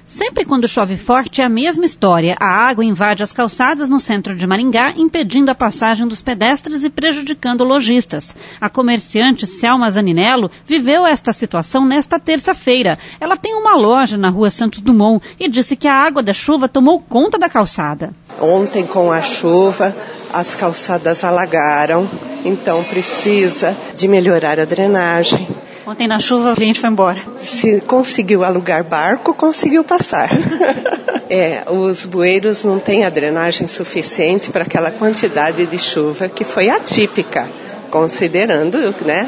Sempre quando chove forte é a mesma história. A água invade as calçadas no centro de Maringá, impedindo a passagem dos pedestres e prejudicando lojistas. A comerciante Selma Zaninello viveu esta situação nesta terça-feira. Ela tem uma loja na rua Santos Dumont e disse que a água da chuva tomou conta da calçada. Ontem, com a chuva, as calçadas alagaram, então precisa de melhorar a drenagem. Ontem na chuva o cliente foi embora. Se conseguiu alugar barco, conseguiu passar. Os bueiros não têm a drenagem suficiente para aquela quantidade de chuva que foi atípica, considerando, né,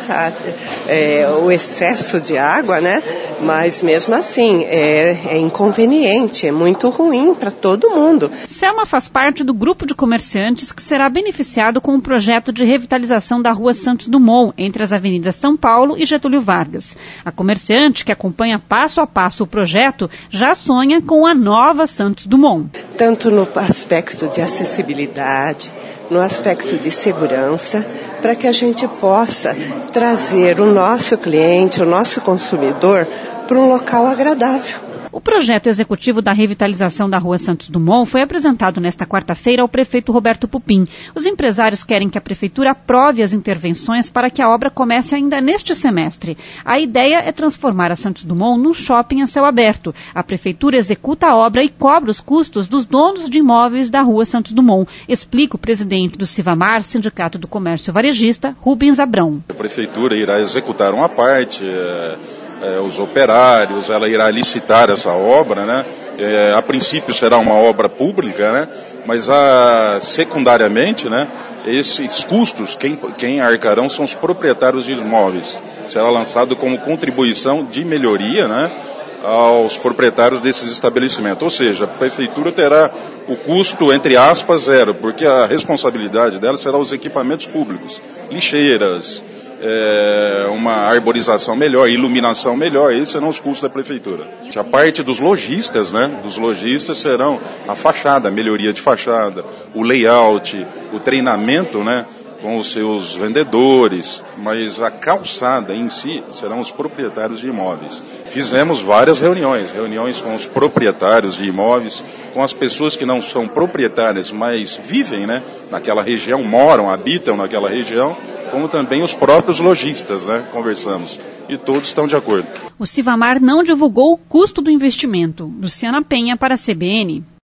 o excesso de água, né? Mas mesmo assim é inconveniente, é muito ruim para todo mundo. Selma faz parte do grupo de comerciantes que será beneficiado com o projeto de revitalização da rua Santos Dumont, entre as avenidas São Paulo e Getúlio Vargas. A comerciante, que acompanha passo a passo o projeto, já sonha com a nova Santos Dumont. Tanto no aspecto de acessibilidade, no aspecto de segurança, para que a gente possa trazer o nosso cliente, o nosso consumidor, para um local agradável. O projeto executivo da revitalização da rua Santos Dumont foi apresentado nesta quarta-feira ao prefeito Roberto Pupim. Os empresários querem que a prefeitura aprove as intervenções para que a obra comece ainda neste semestre. A ideia é transformar a Santos Dumont num shopping a céu aberto. A prefeitura executa a obra e cobra os custos dos donos de imóveis da rua Santos Dumont, explica o presidente do Civamar, Sindicato do Comércio Varejista, Rubens Abrão. A prefeitura irá executar uma parte, os operários, ela irá licitar essa obra, né? A princípio será uma obra pública, né? Mas secundariamente, né, esses custos, quem arcarão são os proprietários de imóveis. Será lançado como contribuição de melhoria, né, aos proprietários desses estabelecimentos. Ou seja, a prefeitura terá o custo, entre aspas, zero, porque a responsabilidade dela será os equipamentos públicos, lixeiras, uma arborização melhor, iluminação melhor, esses serão os custos da prefeitura. A parte dos lojistas, né? Dos lojistas serão a fachada, a melhoria de fachada, o layout, o treinamento, né? Com os seus vendedores, mas a calçada em si serão os proprietários de imóveis. Fizemos várias reuniões com os proprietários de imóveis, com as pessoas que não são proprietárias, mas vivem, né, naquela região, moram, habitam naquela região, como também os próprios lojistas, né, conversamos, e todos estão de acordo. O Civamar não divulgou o custo do investimento. Luciana Penha para a CBN.